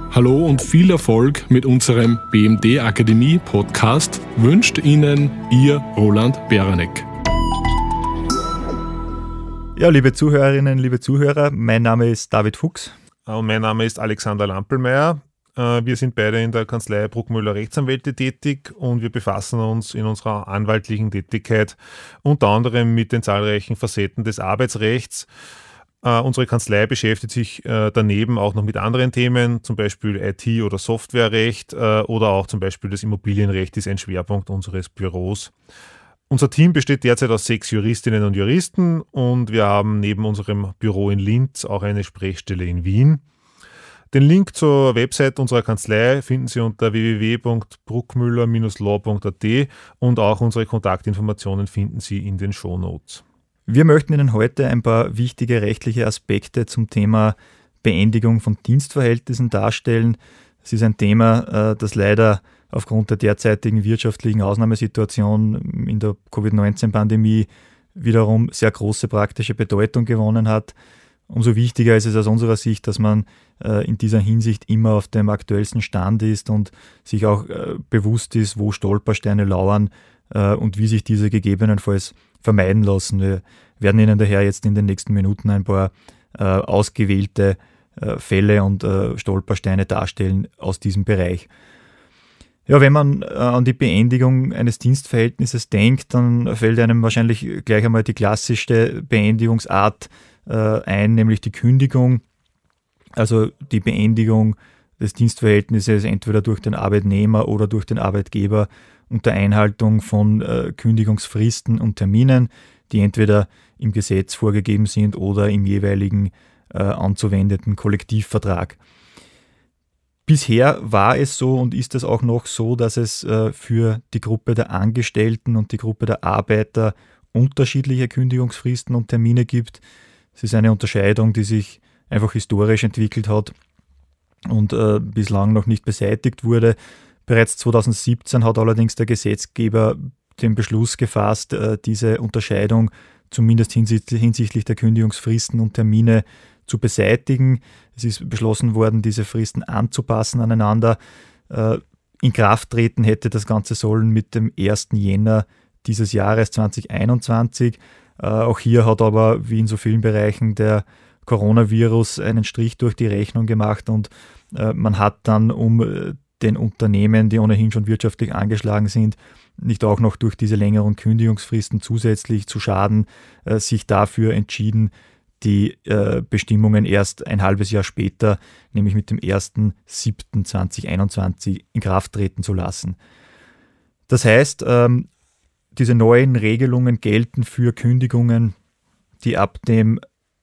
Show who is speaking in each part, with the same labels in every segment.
Speaker 1: Hallo und viel Erfolg mit unserem BMD Akademie Podcast wünscht Ihnen Ihr Roland Beranek.
Speaker 2: Ja, liebe Zuhörerinnen, liebe Zuhörer, mein Name ist David Fuchs.
Speaker 3: Und mein Name ist Alexander Lampelmeier. Wir sind beide in der Kanzlei Bruckmüller Rechtsanwälte tätig und wir befassen uns in unserer anwaltlichen Tätigkeit unter anderem mit den zahlreichen Facetten des Arbeitsrechts. Unsere Kanzlei beschäftigt sich daneben auch noch mit anderen Themen, zum Beispiel IT- oder Softwarerecht oder auch zum Beispiel das Immobilienrecht ist ein Schwerpunkt unseres Büros. Unser Team besteht derzeit aus 6 Juristinnen und Juristen und wir haben neben unserem Büro in Linz auch eine Sprechstelle in Wien. Den Link zur Website unserer Kanzlei finden Sie unter www.bruckmüller-law.at und auch unsere Kontaktinformationen finden Sie in den Shownotes.
Speaker 2: Wir möchten Ihnen heute ein paar wichtige rechtliche Aspekte zum Thema Beendigung von Dienstverhältnissen darstellen. Es ist ein Thema, das leider aufgrund der derzeitigen wirtschaftlichen Ausnahmesituation in der Covid-19-Pandemie wiederum sehr große praktische Bedeutung gewonnen hat. Umso wichtiger ist es aus unserer Sicht, dass man in dieser Hinsicht immer auf dem aktuellsten Stand ist und sich auch bewusst ist, wo Stolpersteine lauern und wie sich diese gegebenenfalls vermeiden lassen. Wir werden Ihnen daher jetzt in den nächsten Minuten ein paar ausgewählte Fälle und Stolpersteine darstellen aus diesem Bereich. Ja, wenn man an die Beendigung eines Dienstverhältnisses denkt, dann fällt einem wahrscheinlich gleich einmal die klassischste Beendigungsart ein, nämlich die Kündigung. Also die Beendigung des Dienstverhältnisses entweder durch den Arbeitnehmer oder durch den Arbeitgeber unter Einhaltung von Kündigungsfristen und Terminen, die entweder im Gesetz vorgegeben sind oder im jeweiligen anzuwendenden Kollektivvertrag. Bisher war es so und ist es auch noch so, dass es für die Gruppe der Angestellten und die Gruppe der Arbeiter unterschiedliche Kündigungsfristen und Termine gibt. Es ist eine Unterscheidung, die sich einfach historisch entwickelt hat und bislang noch nicht beseitigt wurde. Bereits 2017 hat allerdings der Gesetzgeber den Beschluss gefasst, diese Unterscheidung zumindest hinsichtlich der Kündigungsfristen und Termine zu beseitigen. Es ist beschlossen worden, diese Fristen anzupassen aneinander. In Kraft treten hätte das Ganze sollen mit dem 1. Jänner dieses Jahres 2021. Auch hier hat aber, wie in so vielen Bereichen, der Coronavirus einen Strich durch die Rechnung gemacht und man hat dann, um den Unternehmen, die ohnehin schon wirtschaftlich angeschlagen sind, nicht auch noch durch diese längeren Kündigungsfristen zusätzlich zu schaden, sich dafür entschieden, die Bestimmungen erst ein halbes Jahr später, nämlich mit dem 1.7.2021 in Kraft treten zu lassen. Das heißt, diese neuen Regelungen gelten für Kündigungen, die ab dem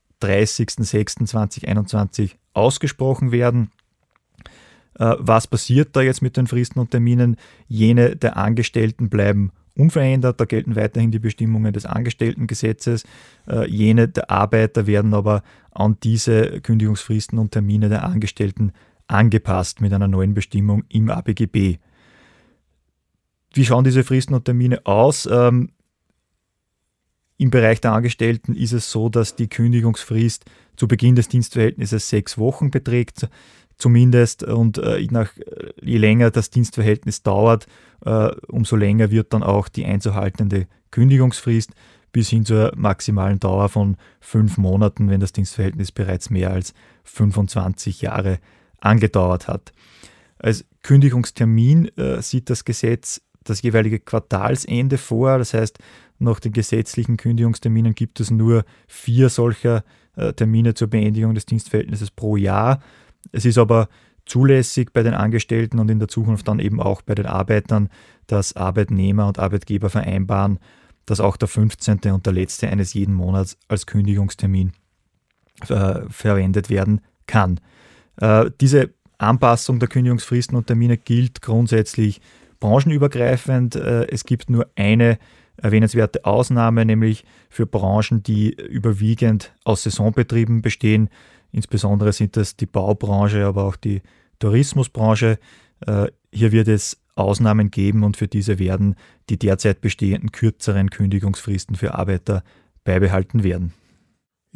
Speaker 2: 30.06.2021 ausgesprochen werden. Was passiert da jetzt mit den Fristen und Terminen? Jene der Angestellten bleiben unverändert, da gelten weiterhin die Bestimmungen des Angestelltengesetzes. Jene der Arbeiter werden aber an diese Kündigungsfristen und Termine der Angestellten angepasst mit einer neuen Bestimmung im ABGB. Wie schauen diese Fristen und Termine aus? Im Bereich der Angestellten ist es so, dass die Kündigungsfrist zu Beginn des Dienstverhältnisses 6 Wochen beträgt, zumindest, und je länger das Dienstverhältnis dauert, umso länger wird dann auch die einzuhaltende Kündigungsfrist bis hin zur maximalen Dauer von 5 Monaten, wenn das Dienstverhältnis bereits mehr als 25 Jahre angedauert hat. Als Kündigungstermin sieht das Gesetz das jeweilige Quartalsende vor. Das heißt, nach den gesetzlichen Kündigungsterminen gibt es nur 4 solcher Termine zur Beendigung des Dienstverhältnisses pro Jahr. Es ist aber zulässig bei den Angestellten und in der Zukunft dann eben auch bei den Arbeitern, dass Arbeitnehmer und Arbeitgeber vereinbaren, dass auch der 15. und der letzte eines jeden Monats als Kündigungstermin verwendet werden kann. Diese Anpassung der Kündigungsfristen und Termine gilt grundsätzlich branchenübergreifend. Es gibt nur eine erwähnenswerte Ausnahme, nämlich für Branchen, die überwiegend aus Saisonbetrieben bestehen. Insbesondere sind das die Baubranche, aber auch die Tourismusbranche. Hier wird es Ausnahmen geben und für diese werden die derzeit bestehenden kürzeren Kündigungsfristen für Arbeiter beibehalten werden.
Speaker 3: Ja,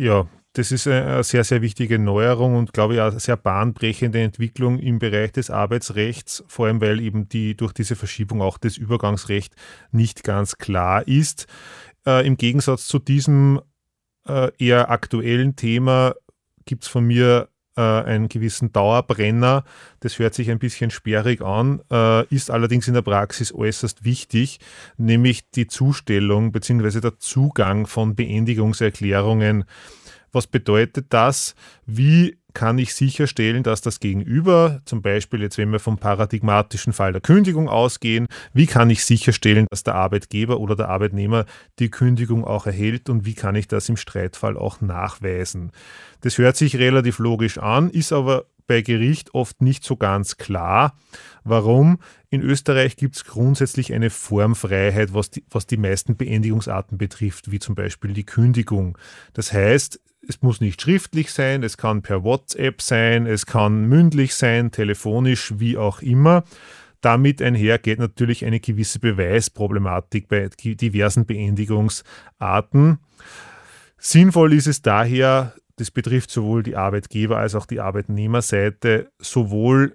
Speaker 3: Das ist eine sehr, sehr wichtige Neuerung und, glaube ich, eine sehr bahnbrechende Entwicklung im Bereich des Arbeitsrechts, vor allem weil eben durch diese Verschiebung auch das Übergangsrecht nicht ganz klar ist. Im Gegensatz zu diesem eher aktuellen Thema gibt es von mir einen gewissen Dauerbrenner. Das hört sich ein bisschen sperrig an, ist allerdings in der Praxis äußerst wichtig, nämlich die Zustellung bzw. der Zugang von Beendigungserklärungen. Was bedeutet das? Wie kann ich sicherstellen, dass das Gegenüber, zum Beispiel jetzt, wenn wir vom paradigmatischen Fall der Kündigung ausgehen, wie kann ich sicherstellen, dass der Arbeitgeber oder der Arbeitnehmer die Kündigung auch erhält und wie kann ich das im Streitfall auch nachweisen? Das hört sich relativ logisch an, ist aber bei Gericht oft nicht so ganz klar. Warum? In Österreich gibt es grundsätzlich eine Formfreiheit, was die meisten Beendigungsarten betrifft, wie zum Beispiel die Kündigung. Das heißt, es muss nicht schriftlich sein, es kann per WhatsApp sein, es kann mündlich sein, telefonisch, wie auch immer. Damit einher geht natürlich eine gewisse Beweisproblematik bei diversen Beendigungsarten. Sinnvoll ist es daher, das betrifft sowohl die Arbeitgeber- als auch die Arbeitnehmerseite, sowohl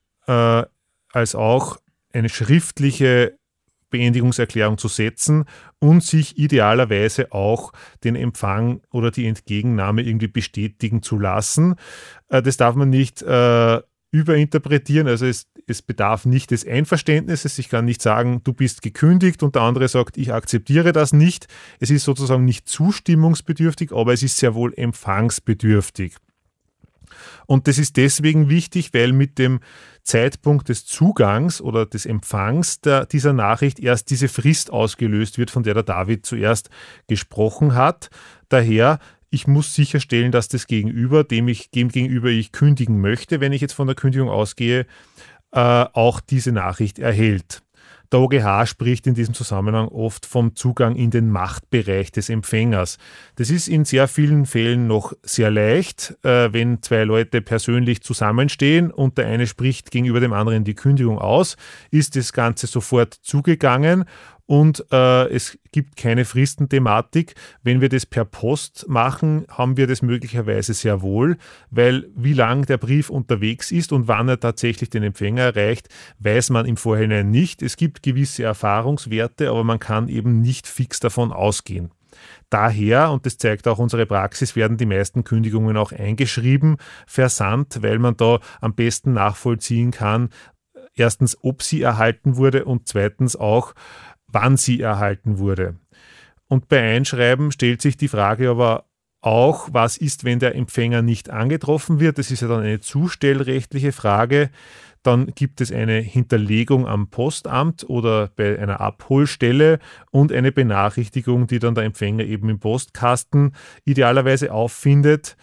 Speaker 3: als auch eine schriftliche Beendigungserklärung zu setzen und sich idealerweise auch den Empfang oder die Entgegennahme irgendwie bestätigen zu lassen. Das darf man nicht überinterpretieren, also es bedarf nicht des Einverständnisses. Ich kann nicht sagen, du bist gekündigt und der andere sagt, ich akzeptiere das nicht. Es ist sozusagen nicht zustimmungsbedürftig, aber es ist sehr wohl empfangsbedürftig. Und das ist deswegen wichtig, weil mit dem Zeitpunkt des Zugangs oder des Empfangs dieser Nachricht erst diese Frist ausgelöst wird, von der der David zuerst gesprochen hat. Daher, ich muss sicherstellen, dass das Gegenüber, dem gegenüber ich kündigen möchte, wenn ich jetzt von der Kündigung ausgehe, auch diese Nachricht erhält. Der OGH spricht in diesem Zusammenhang oft vom Zugang in den Machtbereich des Empfängers. Das ist in sehr vielen Fällen noch sehr leicht, wenn zwei Leute persönlich zusammenstehen und der eine spricht gegenüber dem anderen die Kündigung aus, ist das Ganze sofort zugegangen. Und es gibt keine Fristenthematik. Wenn wir das per Post machen, haben wir das möglicherweise sehr wohl, weil wie lang der Brief unterwegs ist und wann er tatsächlich den Empfänger erreicht, weiß man im Vorhinein nicht. Es gibt gewisse Erfahrungswerte, aber man kann eben nicht fix davon ausgehen. Daher, und das zeigt auch unsere Praxis, werden die meisten Kündigungen auch eingeschrieben, versandt, weil man da am besten nachvollziehen kann, erstens, ob sie erhalten wurde und zweitens auch, wann sie erhalten wurde. Und bei Einschreiben stellt sich die Frage aber auch, was ist, wenn der Empfänger nicht angetroffen wird? Das ist ja dann eine zustellrechtliche Frage. Dann gibt es eine Hinterlegung am Postamt oder bei einer Abholstelle und eine Benachrichtigung, die dann der Empfänger eben im Postkasten idealerweise auffindet.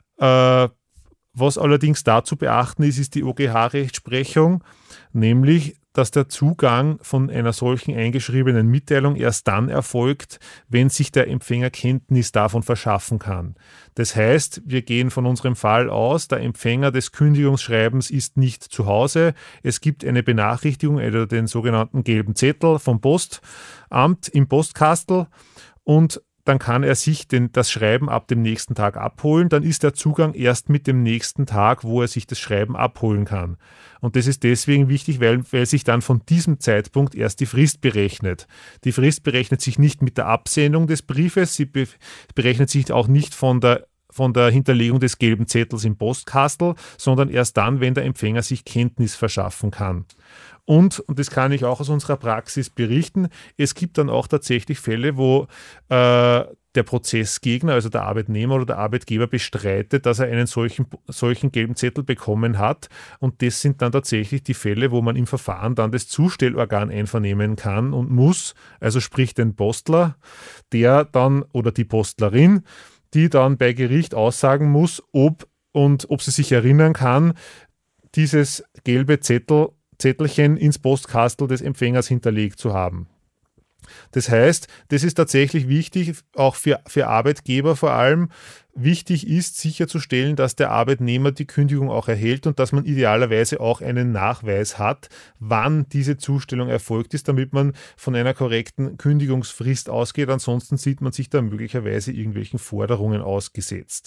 Speaker 3: Was allerdings da zu beachten ist, ist die OGH-Rechtsprechung, nämlich dass der Zugang von einer solchen eingeschriebenen Mitteilung erst dann erfolgt, wenn sich der Empfänger Kenntnis davon verschaffen kann. Das heißt, wir gehen von unserem Fall aus, der Empfänger des Kündigungsschreibens ist nicht zu Hause. Es gibt eine Benachrichtigung oder den sogenannten gelben Zettel vom Postamt im Postkastel und dann kann er sich das Schreiben ab dem nächsten Tag abholen. Dann ist der Zugang erst mit dem nächsten Tag, wo er sich das Schreiben abholen kann. Und das ist deswegen wichtig, weil sich dann von diesem Zeitpunkt erst die Frist berechnet. Die Frist berechnet sich nicht mit der Absendung des Briefes, sie berechnet sich auch nicht von der Hinterlegung des gelben Zettels im Postkastel, sondern erst dann, wenn der Empfänger sich Kenntnis verschaffen kann. Und das kann ich auch aus unserer Praxis berichten, es gibt dann auch tatsächlich Fälle, wo der Prozessgegner, also der Arbeitnehmer oder der Arbeitgeber bestreitet, dass er einen solchen gelben Zettel bekommen hat. Und das sind dann tatsächlich die Fälle, wo man im Verfahren dann das Zustellorgan einvernehmen kann und muss, also sprich den Postler, der dann oder die Postlerin, die dann bei Gericht aussagen muss, ob sie sich erinnern kann, dieses gelbe Zettelchen ins Postkastel des Empfängers hinterlegt zu haben. Das heißt, das ist tatsächlich wichtig, auch für Arbeitgeber vor allem. Wichtig ist sicherzustellen, dass der Arbeitnehmer die Kündigung auch erhält und dass man idealerweise auch einen Nachweis hat, wann diese Zustellung erfolgt ist, damit man von einer korrekten Kündigungsfrist ausgeht. Ansonsten sieht man sich da möglicherweise irgendwelchen Forderungen ausgesetzt.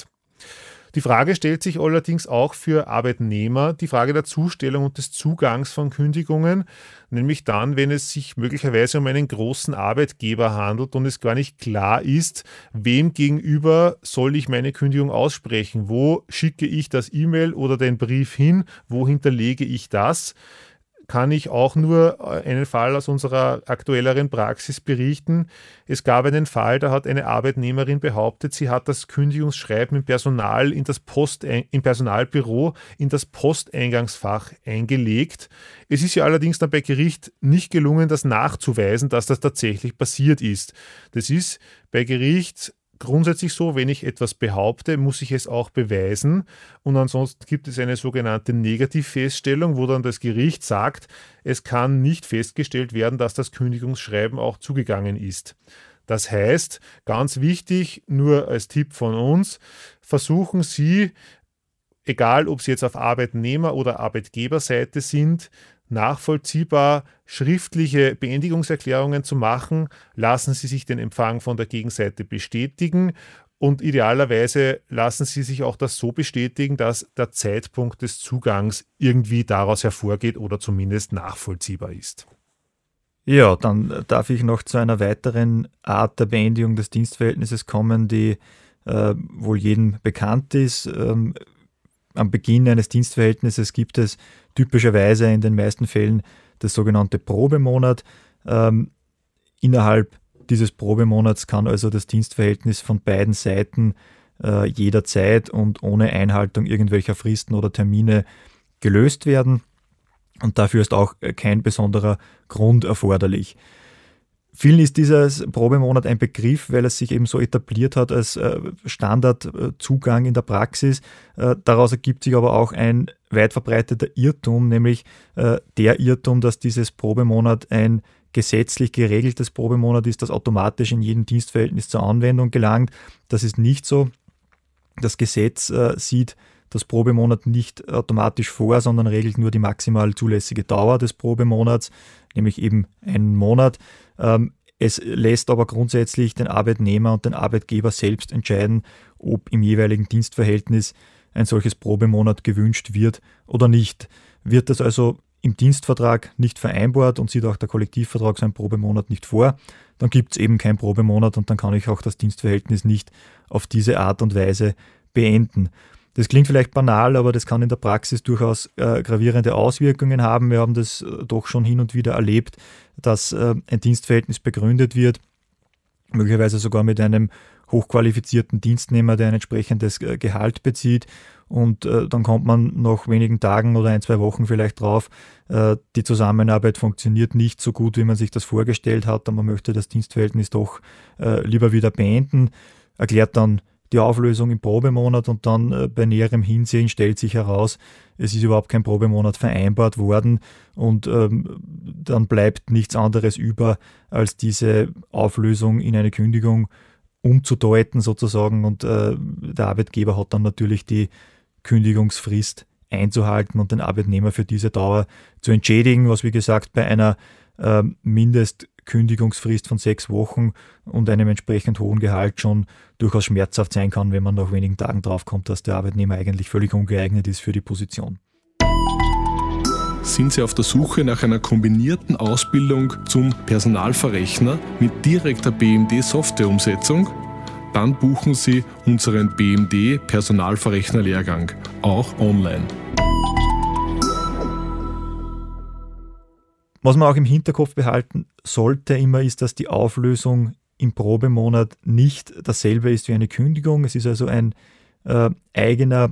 Speaker 3: Die Frage stellt sich allerdings auch für Arbeitnehmer, die Frage der Zustellung und des Zugangs von Kündigungen, nämlich dann, wenn es sich möglicherweise um einen großen Arbeitgeber handelt und es gar nicht klar ist, wem gegenüber soll ich meine Kündigung aussprechen, wo schicke ich das E-Mail oder den Brief hin, wo hinterlege ich das. Kann ich auch nur einen Fall aus unserer aktuelleren Praxis berichten. Es gab einen Fall, da hat eine Arbeitnehmerin behauptet, sie hat das Kündigungsschreiben im Personalbüro in das Posteingangsfach eingelegt. Es ist ja allerdings dann bei Gericht nicht gelungen, das nachzuweisen, dass das tatsächlich passiert ist. Das ist bei Gericht grundsätzlich so, wenn ich etwas behaupte, muss ich es auch beweisen, und ansonsten gibt es eine sogenannte Negativfeststellung, wo dann das Gericht sagt, es kann nicht festgestellt werden, dass das Kündigungsschreiben auch zugegangen ist. Das heißt, ganz wichtig, nur als Tipp von uns, versuchen Sie, egal ob Sie jetzt auf Arbeitnehmer- oder Arbeitgeberseite sind, nachvollziehbar schriftliche Beendigungserklärungen zu machen. Lassen Sie sich den Empfang von der Gegenseite bestätigen und idealerweise lassen Sie sich auch das so bestätigen, dass der Zeitpunkt des Zugangs irgendwie daraus hervorgeht oder zumindest nachvollziehbar ist.
Speaker 2: Ja, dann darf ich noch zu einer weiteren Art der Beendigung des Dienstverhältnisses kommen, die wohl jedem bekannt ist. Am Beginn eines Dienstverhältnisses gibt es typischerweise in den meisten Fällen das sogenannte Probemonat. Innerhalb dieses Probemonats kann also das Dienstverhältnis von beiden Seiten jederzeit und ohne Einhaltung irgendwelcher Fristen oder Termine gelöst werden. Und dafür ist auch kein besonderer Grund erforderlich. Vielen ist dieses Probemonat ein Begriff, weil es sich eben so etabliert hat als Standardzugang in der Praxis. Daraus ergibt sich aber auch ein weit verbreiteter Irrtum, nämlich der Irrtum, dass dieses Probemonat ein gesetzlich geregeltes Probemonat ist, das automatisch in jedem Dienstverhältnis zur Anwendung gelangt. Das ist nicht so. Das Gesetz sieht das Probemonat nicht automatisch vor, sondern regelt nur die maximal zulässige Dauer des Probemonats, nämlich eben einen Monat. Es lässt aber grundsätzlich den Arbeitnehmer und den Arbeitgeber selbst entscheiden, ob im jeweiligen Dienstverhältnis ein solches Probemonat gewünscht wird oder nicht. Wird das also im Dienstvertrag nicht vereinbart und sieht auch der Kollektivvertrag so einen Probemonat nicht vor, dann gibt es eben keinen Probemonat und dann kann ich auch das Dienstverhältnis nicht auf diese Art und Weise beenden. Das klingt vielleicht banal, aber das kann in der Praxis durchaus gravierende Auswirkungen haben. Wir haben das doch schon hin und wieder erlebt, dass ein Dienstverhältnis begründet wird, möglicherweise sogar mit einem hochqualifizierten Dienstnehmer, der ein entsprechendes Gehalt bezieht. Und dann kommt man nach wenigen Tagen oder 1-2 Wochen vielleicht drauf, die Zusammenarbeit funktioniert nicht so gut, wie man sich das vorgestellt hat, und man möchte das Dienstverhältnis doch lieber wieder beenden, erklärt dann die Auflösung im Probemonat und dann bei näherem Hinsehen stellt sich heraus, es ist überhaupt kein Probemonat vereinbart worden und dann bleibt nichts anderes über, als diese Auflösung in eine Kündigung umzudeuten sozusagen, und der Arbeitgeber hat dann natürlich die Kündigungsfrist einzuhalten und den Arbeitnehmer für diese Dauer zu entschädigen, was wie gesagt bei einer Mindestkündigungsfrist von 6 Wochen und einem entsprechend hohen Gehalt schon durchaus schmerzhaft sein kann, wenn man nach wenigen Tagen draufkommt, dass der Arbeitnehmer eigentlich völlig ungeeignet ist für die Position.
Speaker 1: Sind Sie auf der Suche nach einer kombinierten Ausbildung zum Personalverrechner mit direkter BMD-Softwareumsetzung? Dann buchen Sie unseren BMD-Personalverrechner-Lehrgang, auch online.
Speaker 2: Was man auch im Hinterkopf behalten sollte immer ist, dass die Auflösung im Probemonat nicht dasselbe ist wie eine Kündigung. Es ist also eine eigene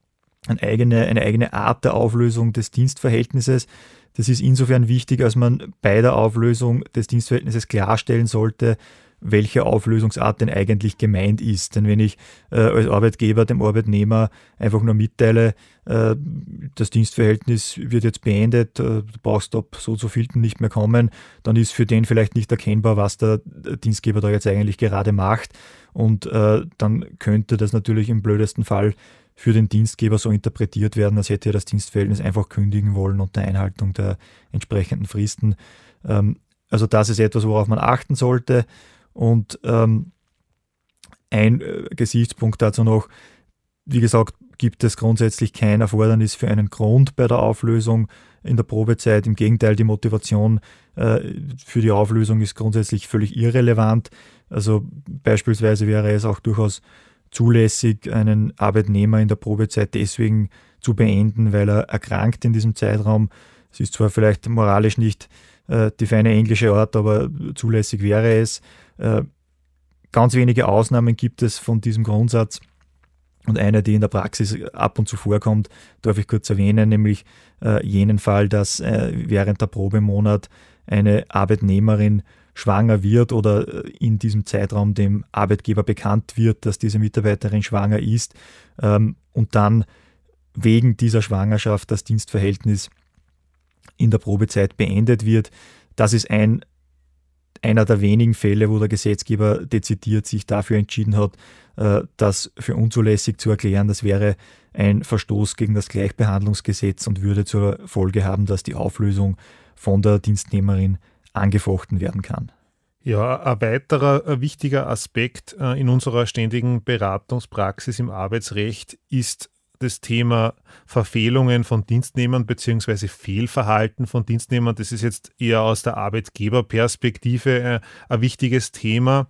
Speaker 2: Art der Auflösung des Dienstverhältnisses. Das ist insofern wichtig, als man bei der Auflösung des Dienstverhältnisses klarstellen sollte, welche Auflösungsart denn eigentlich gemeint ist. Denn wenn ich als Arbeitgeber dem Arbeitnehmer einfach nur mitteile, das Dienstverhältnis wird jetzt beendet, du brauchst ab so vielten nicht mehr kommen, dann ist für den vielleicht nicht erkennbar, was der Dienstgeber da jetzt eigentlich gerade macht. Und dann könnte das natürlich im blödesten Fall für den Dienstgeber so interpretiert werden, als hätte er das Dienstverhältnis einfach kündigen wollen unter Einhaltung der entsprechenden Fristen. Also das ist etwas, worauf man achten sollte. Und ein Gesichtspunkt dazu noch: Wie gesagt, gibt es grundsätzlich kein Erfordernis für einen Grund bei der Auflösung in der Probezeit. Im Gegenteil, die Motivation für die Auflösung ist grundsätzlich völlig irrelevant. Also beispielsweise wäre es auch durchaus zulässig, einen Arbeitnehmer in der Probezeit deswegen zu beenden, weil er erkrankt in diesem Zeitraum. Es ist zwar vielleicht moralisch nicht die feine englische Art, aber zulässig wäre es. Ganz wenige Ausnahmen gibt es von diesem Grundsatz. Und eine, die in der Praxis ab und zu vorkommt, darf ich kurz erwähnen, nämlich jenen Fall, dass während der Probemonat eine Arbeitnehmerin schwanger wird oder in diesem Zeitraum dem Arbeitgeber bekannt wird, dass diese Mitarbeiterin schwanger ist und dann wegen dieser Schwangerschaft das Dienstverhältnis in der Probezeit beendet wird. Das ist einer der wenigen Fälle, wo der Gesetzgeber dezidiert sich dafür entschieden hat, das für unzulässig zu erklären. Das wäre ein Verstoß gegen das Gleichbehandlungsgesetz und würde zur Folge haben, dass die Auflösung von der Dienstnehmerin angefochten werden kann.
Speaker 3: Ja, ein weiterer wichtiger Aspekt in unserer ständigen Beratungspraxis im Arbeitsrecht ist das Thema Verfehlungen von Dienstnehmern bzw. Fehlverhalten von Dienstnehmern. Das ist jetzt eher aus der Arbeitgeberperspektive ein wichtiges Thema,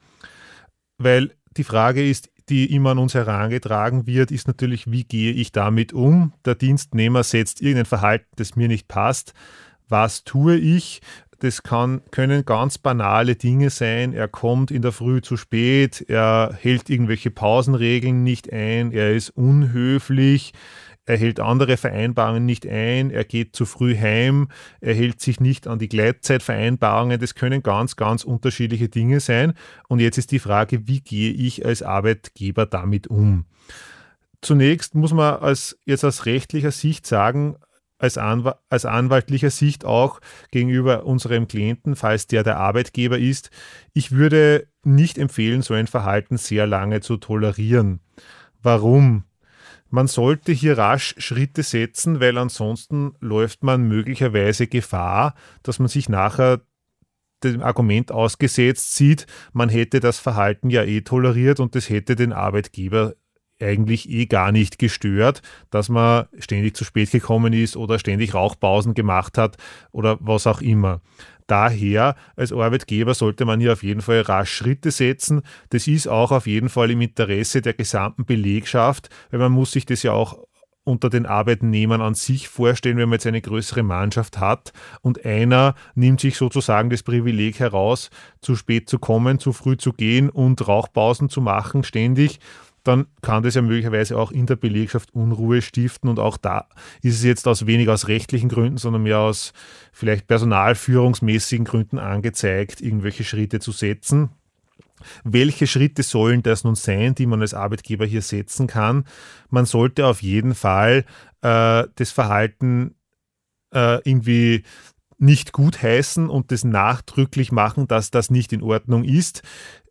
Speaker 3: weil die Frage ist, die immer an uns herangetragen wird, ist natürlich, wie gehe ich damit um? Der Dienstnehmer setzt irgendein Verhalten, das mir nicht passt. Was tue ich? Das können ganz banale Dinge sein. Er kommt in der Früh zu spät, er hält irgendwelche Pausenregeln nicht ein, er ist unhöflich, er hält andere Vereinbarungen nicht ein, er geht zu früh heim, er hält sich nicht an die Gleitzeitvereinbarungen. Das können ganz, ganz unterschiedliche Dinge sein. Und jetzt ist die Frage, wie gehe ich als Arbeitgeber damit um? Zunächst muss man jetzt aus rechtlicher Sicht sagen, als anwaltlicher Sicht auch gegenüber unserem Klienten, falls der Arbeitgeber ist, ich würde nicht empfehlen, so ein Verhalten sehr lange zu tolerieren. Warum? Man sollte hier rasch Schritte setzen, weil ansonsten läuft man möglicherweise Gefahr, dass man sich nachher dem Argument ausgesetzt sieht, man hätte das Verhalten ja toleriert und das hätte den Arbeitgeber eigentlich gar nicht gestört, dass man ständig zu spät gekommen ist oder ständig Rauchpausen gemacht hat oder was auch immer. Daher, als Arbeitgeber sollte man hier auf jeden Fall rasch Schritte setzen. Das ist auch auf jeden Fall im Interesse der gesamten Belegschaft, weil man muss sich das ja auch unter den Arbeitnehmern an sich vorstellen, wenn man jetzt eine größere Mannschaft hat und einer nimmt sich sozusagen das Privileg heraus, zu spät zu kommen, zu früh zu gehen und Rauchpausen zu machen ständig, dann kann das ja möglicherweise auch in der Belegschaft Unruhe stiften und auch da ist es jetzt weniger aus rechtlichen Gründen, sondern mehr aus vielleicht personalführungsmäßigen Gründen angezeigt, irgendwelche Schritte zu setzen. Welche Schritte sollen das nun sein, die man als Arbeitgeber hier setzen kann? Man sollte auf jeden Fall das Verhalten irgendwie nicht gutheißen und das nachdrücklich machen, dass das nicht in Ordnung ist.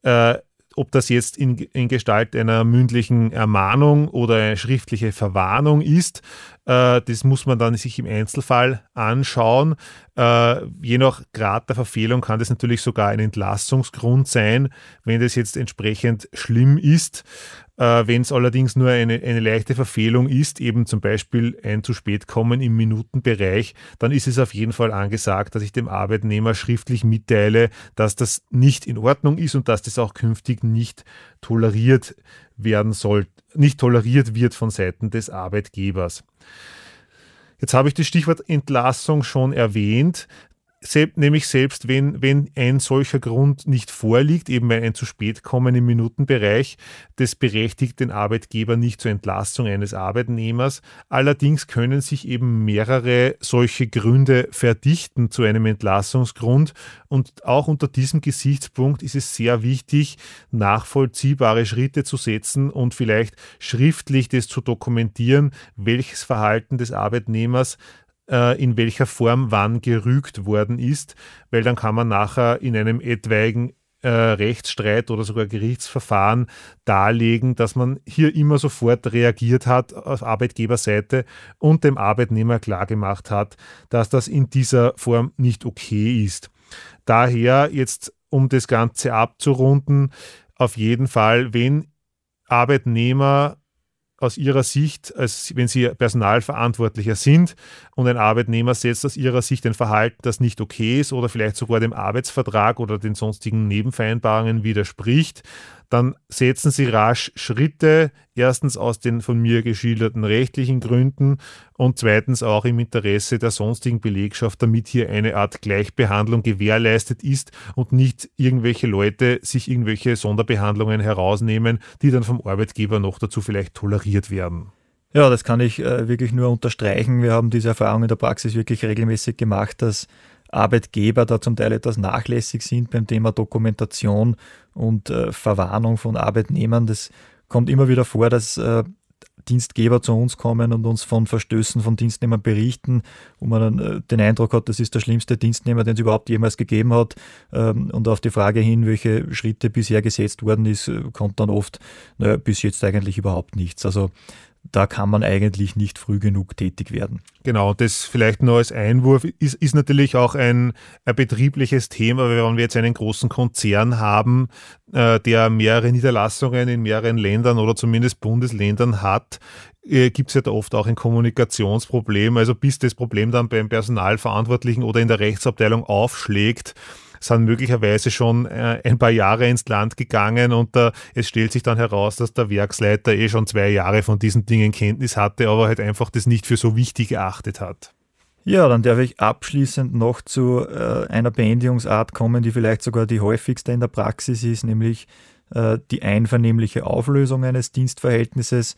Speaker 3: Ob das jetzt in Gestalt einer mündlichen Ermahnung oder eine schriftliche Verwarnung ist, das muss man dann sich im Einzelfall anschauen. Je nach Grad der Verfehlung kann das natürlich sogar ein Entlassungsgrund sein, wenn das jetzt entsprechend schlimm ist. Wenn es allerdings nur eine leichte Verfehlung ist, eben zum Beispiel ein zu spät kommen im Minutenbereich, dann ist es auf jeden Fall angesagt, dass ich dem Arbeitnehmer schriftlich mitteile, dass das nicht in Ordnung ist und dass das auch künftig nicht toleriert werden soll, nicht toleriert wird von Seiten des Arbeitgebers. Jetzt habe ich das Stichwort Entlassung schon erwähnt. Nämlich selbst wenn ein solcher Grund nicht vorliegt, eben ein zu spät kommen im Minutenbereich, das berechtigt den Arbeitgeber nicht zur Entlassung eines Arbeitnehmers. Allerdings können sich eben mehrere solche Gründe verdichten zu einem Entlassungsgrund und auch unter diesem Gesichtspunkt ist es sehr wichtig, nachvollziehbare Schritte zu setzen und vielleicht schriftlich das zu dokumentieren, welches Verhalten des Arbeitnehmers in welcher Form wann gerügt worden ist, weil dann kann man nachher in einem etwaigen Rechtsstreit oder sogar Gerichtsverfahren darlegen, dass man hier immer sofort reagiert hat auf Arbeitgeberseite und dem Arbeitnehmer klargemacht hat, dass das in dieser Form nicht okay ist. Daher jetzt, um das Ganze abzurunden, auf jeden Fall, wenn Arbeitnehmer aus Ihrer Sicht, als wenn Sie Personalverantwortlicher sind und ein Arbeitnehmer setzt aus Ihrer Sicht ein Verhalten, das nicht okay ist oder vielleicht sogar dem Arbeitsvertrag oder den sonstigen Nebenvereinbarungen widerspricht, dann setzen Sie rasch Schritte, erstens aus den von mir geschilderten rechtlichen Gründen und zweitens auch im Interesse der sonstigen Belegschaft, damit hier eine Art Gleichbehandlung gewährleistet ist und nicht irgendwelche Leute sich irgendwelche Sonderbehandlungen herausnehmen, die dann vom Arbeitgeber noch dazu vielleicht toleriert werden.
Speaker 2: Ja, das kann ich wirklich nur unterstreichen. Wir haben diese Erfahrung in der Praxis wirklich regelmäßig gemacht, dass Arbeitgeber da zum Teil etwas nachlässig sind beim Thema Dokumentation und Verwarnung von Arbeitnehmern. Das kommt immer wieder vor, dass Dienstgeber zu uns kommen und uns von Verstößen von Dienstnehmern berichten, wo man dann den Eindruck hat, das ist der schlimmste Dienstnehmer, den es überhaupt jemals gegeben hat. Und auf die Frage hin, welche Schritte bisher gesetzt worden ist, kommt dann oft, bis jetzt eigentlich überhaupt nichts. Also da kann man eigentlich nicht früh genug tätig werden.
Speaker 3: Genau, das vielleicht nur als Einwurf ist natürlich auch ein betriebliches Thema, wenn wir jetzt einen großen Konzern haben, der mehrere Niederlassungen in mehreren Ländern oder zumindest Bundesländern hat, gibt es ja da oft auch ein Kommunikationsproblem. Also bis das Problem dann beim Personalverantwortlichen oder in der Rechtsabteilung aufschlägt, sind möglicherweise schon ein paar Jahre ins Land gegangen und es stellt sich dann heraus, dass der Werksleiter schon 2 Jahre von diesen Dingen Kenntnis hatte, aber halt einfach das nicht für so wichtig erachtet hat.
Speaker 2: Ja, dann darf ich abschließend noch zu einer Beendigungsart kommen, die vielleicht sogar die häufigste in der Praxis ist, nämlich die einvernehmliche Auflösung eines Dienstverhältnisses.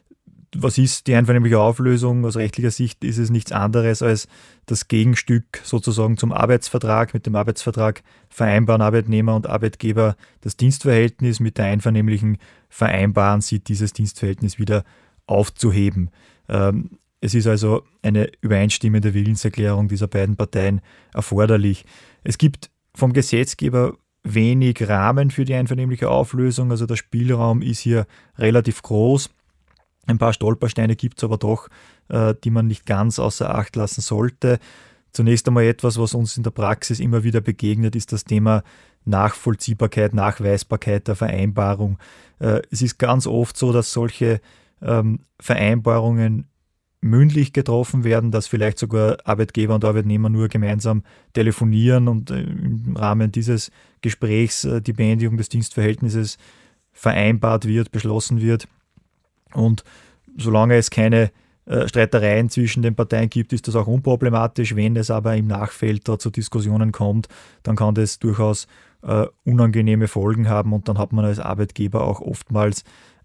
Speaker 2: Was ist die einvernehmliche Auflösung? Aus rechtlicher Sicht ist es nichts anderes als das Gegenstück sozusagen zum Arbeitsvertrag. Mit dem Arbeitsvertrag vereinbaren Arbeitnehmer und Arbeitgeber das Dienstverhältnis. Mit der einvernehmlichen vereinbaren sie, dieses Dienstverhältnis wieder aufzuheben. Es ist also eine übereinstimmende Willenserklärung dieser beiden Parteien erforderlich. Es gibt vom Gesetzgeber wenig Rahmen für die einvernehmliche Auflösung, also der Spielraum ist hier relativ groß. Ein paar Stolpersteine gibt es aber doch, die man nicht ganz außer Acht lassen sollte. Zunächst einmal etwas, was uns in der Praxis immer wieder begegnet, ist das Thema Nachvollziehbarkeit, Nachweisbarkeit der Vereinbarung. Es ist ganz oft so, dass solche Vereinbarungen mündlich getroffen werden, dass vielleicht sogar Arbeitgeber und Arbeitnehmer nur gemeinsam telefonieren und im Rahmen dieses Gesprächs die Beendigung des Dienstverhältnisses vereinbart wird, beschlossen wird. Und solange es keine Streitereien zwischen den Parteien gibt, ist das auch unproblematisch. Wenn es aber im Nachfeld da zu Diskussionen kommt, dann kann das durchaus unangenehme Folgen haben und dann hat man als Arbeitgeber auch oftmals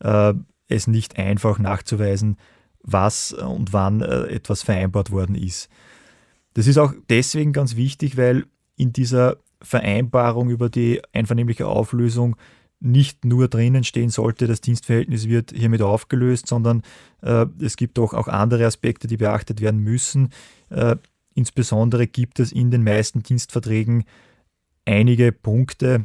Speaker 2: es nicht einfach nachzuweisen, was und wann etwas vereinbart worden ist. Das ist auch deswegen ganz wichtig, weil in dieser Vereinbarung über die einvernehmliche Auflösung nicht nur drinnen stehen sollte, das Dienstverhältnis wird hiermit aufgelöst, sondern es gibt doch auch andere Aspekte, die beachtet werden müssen. Insbesondere gibt es in den meisten Dienstverträgen einige Punkte,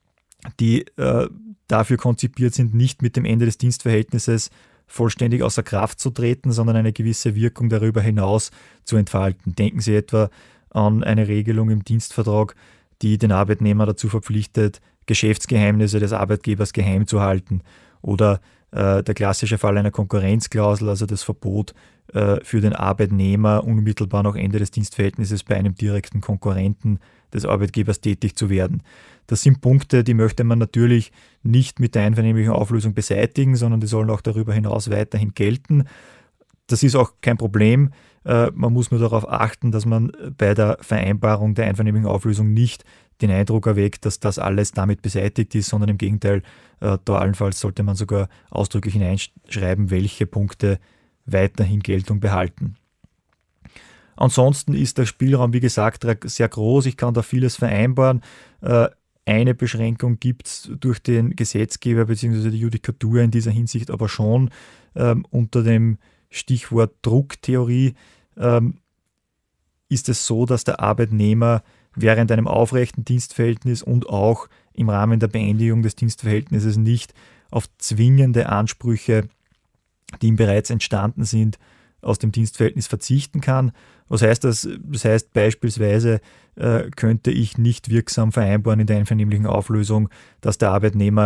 Speaker 2: die dafür konzipiert sind, nicht mit dem Ende des Dienstverhältnisses vollständig außer Kraft zu treten, sondern eine gewisse Wirkung darüber hinaus zu entfalten. Denken Sie etwa an eine Regelung im Dienstvertrag, die den Arbeitnehmer dazu verpflichtet, Geschäftsgeheimnisse des Arbeitgebers geheim zu halten, oder der klassische Fall einer Konkurrenzklausel, also das Verbot für den Arbeitnehmer unmittelbar nach Ende des Dienstverhältnisses bei einem direkten Konkurrenten des Arbeitgebers tätig zu werden. Das sind Punkte, die möchte man natürlich nicht mit der einvernehmlichen Auflösung beseitigen, sondern die sollen auch darüber hinaus weiterhin gelten. Das ist auch kein Problem. Man muss nur darauf achten, dass man bei der Vereinbarung der einvernehmlichen Auflösung nicht den Eindruck erweckt, dass das alles damit beseitigt ist, sondern im Gegenteil, da allenfalls sollte man sogar ausdrücklich hineinschreiben, welche Punkte weiterhin Geltung behalten. Ansonsten ist der Spielraum, wie gesagt, sehr groß. Ich kann da vieles vereinbaren. Eine Beschränkung gibt es durch den Gesetzgeber bzw. die Judikatur in dieser Hinsicht aber schon. Unter dem Stichwort Drucktheorie ist es so, dass der Arbeitnehmer während einem aufrechten Dienstverhältnis und auch im Rahmen der Beendigung des Dienstverhältnisses nicht auf zwingende Ansprüche, die ihm bereits entstanden sind, aus dem Dienstverhältnis verzichten kann. Was heißt das? Das heißt beispielsweise, könnte ich nicht wirksam vereinbaren in der einvernehmlichen Auflösung, dass der Arbeitnehmer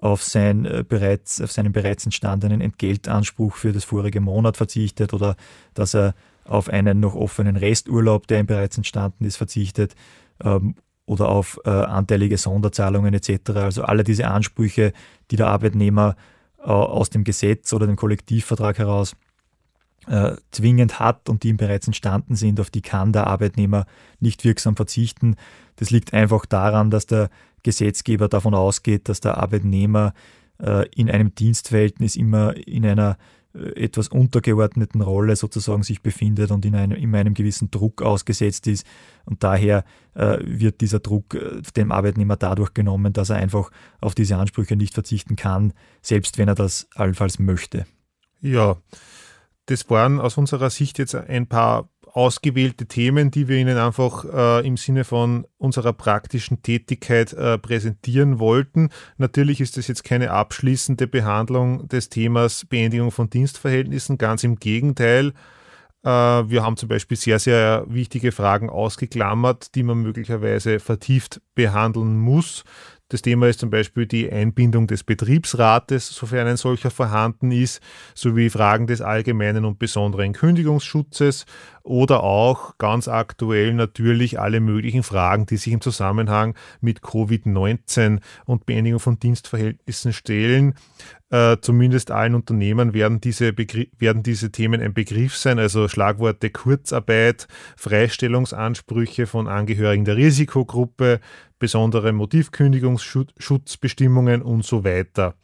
Speaker 2: auf seinen bereits entstandenen Entgeltanspruch für das vorige Monat verzichtet oder dass er auf einen noch offenen Resturlaub, der ihm bereits entstanden ist, verzichtet oder auf anteilige Sonderzahlungen etc. Also alle diese Ansprüche, die der Arbeitnehmer aus dem Gesetz oder dem Kollektivvertrag heraus zwingend hat und die ihm bereits entstanden sind, auf die kann der Arbeitnehmer nicht wirksam verzichten. Das liegt einfach daran, dass der Gesetzgeber davon ausgeht, dass der Arbeitnehmer in einem Dienstverhältnis immer in einer etwas untergeordneten Rolle sozusagen sich befindet und in einem gewissen Druck ausgesetzt ist. Und daher wird dieser Druck dem Arbeitnehmer dadurch genommen, dass er einfach auf diese Ansprüche nicht verzichten kann, selbst wenn er das allenfalls möchte.
Speaker 3: Ja, das waren aus unserer Sicht jetzt ein paar ausgewählte Themen, die wir Ihnen einfach im Sinne von unserer praktischen Tätigkeit präsentieren wollten. Natürlich ist das jetzt keine abschließende Behandlung des Themas Beendigung von Dienstverhältnissen, ganz im Gegenteil. Wir haben zum Beispiel sehr, sehr wichtige Fragen ausgeklammert, die man möglicherweise vertieft behandeln muss. Das Thema ist zum Beispiel die Einbindung des Betriebsrates, sofern ein solcher vorhanden ist, sowie Fragen des allgemeinen und besonderen Kündigungsschutzes oder auch ganz aktuell natürlich alle möglichen Fragen, die sich im Zusammenhang mit Covid-19 und Beendigung von Dienstverhältnissen stellen. Zumindest allen Unternehmern werden diese Themen ein Begriff sein, also Schlagworte Kurzarbeit, Freistellungsansprüche von Angehörigen der Risikogruppe, besondere Motivkündigungsschutzbestimmungen und so weiter.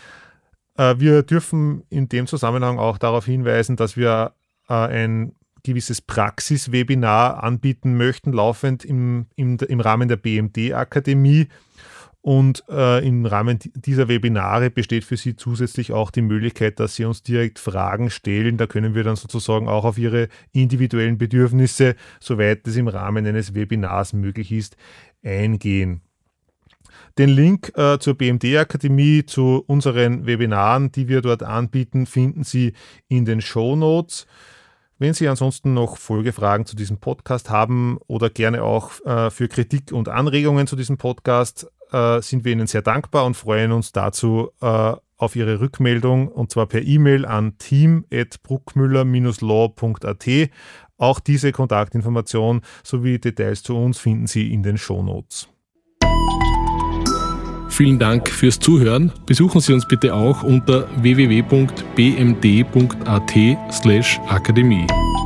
Speaker 3: Wir dürfen in dem Zusammenhang auch darauf hinweisen, dass wir ein gewisses Praxiswebinar anbieten möchten, laufend im Rahmen der BMD-Akademie. Und im Rahmen dieser Webinare besteht für Sie zusätzlich auch die Möglichkeit, dass Sie uns direkt Fragen stellen. Da können wir dann sozusagen auch auf Ihre individuellen Bedürfnisse, soweit es im Rahmen eines Webinars möglich ist, eingehen. Den Link zur BMD-Akademie, zu unseren Webinaren, die wir dort anbieten, finden Sie in den Shownotes. Wenn Sie ansonsten noch Folgefragen zu diesem Podcast haben oder gerne auch für Kritik und Anregungen zu diesem Podcast, sind wir Ihnen sehr dankbar und freuen uns dazu auf Ihre Rückmeldung, und zwar per E-Mail an team@bruckmüller-law.at. Auch diese Kontaktinformation sowie Details zu uns finden Sie in den Shownotes.
Speaker 1: Vielen Dank fürs Zuhören. Besuchen Sie uns bitte auch unter www.bmd.at/akademie.